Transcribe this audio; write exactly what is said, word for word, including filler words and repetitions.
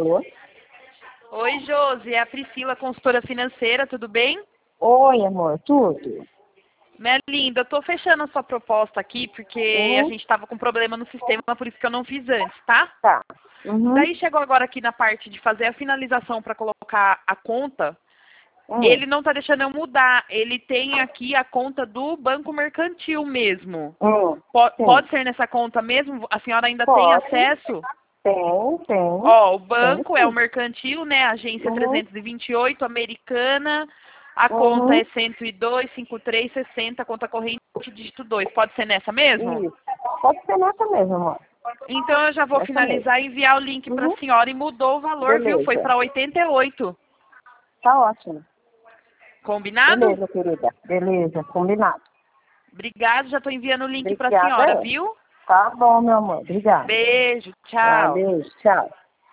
Alô? Oi, Josi, é a Priscila, consultora financeira, tudo bem? Oi, amor, tudo? Minha linda, eu tô fechando a sua proposta aqui porque a Uhum. gente tava com problema no sistema, por isso que eu não fiz antes, tá? Tá. Uhum. Daí chegou agora aqui na parte de fazer a finalização para colocar a conta, Uhum. ele não tá deixando eu mudar, ele tem aqui a conta do Banco Mercantil mesmo. Uhum. Po- Sim. Pode ser nessa conta mesmo? A senhora ainda tem Pode. acesso? Tem, tem. Ó, o Tem banco é o sim. Mercantil, né? Agência Uhum. trezentos e vinte e oito, americana. A conta Uhum. é cento e dois, cinquenta e três, sessenta, conta corrente, dígito dois. Pode ser nessa mesmo? Isso. Pode ser nessa mesmo, amor. Então eu já vou Essa mesmo. finalizar e enviar o link para Uhum. a senhora e mudou o valor, viu? Foi Beleza. para oitenta e oito. Tá ótimo. Combinado? Beleza, querida. Beleza, combinado. Obrigado, já estou enviando o link para a Obrigada. senhora, É. viu? Tá bom, meu amor. Obrigada. Beijo, Tá, tchau. beijo. Tchau.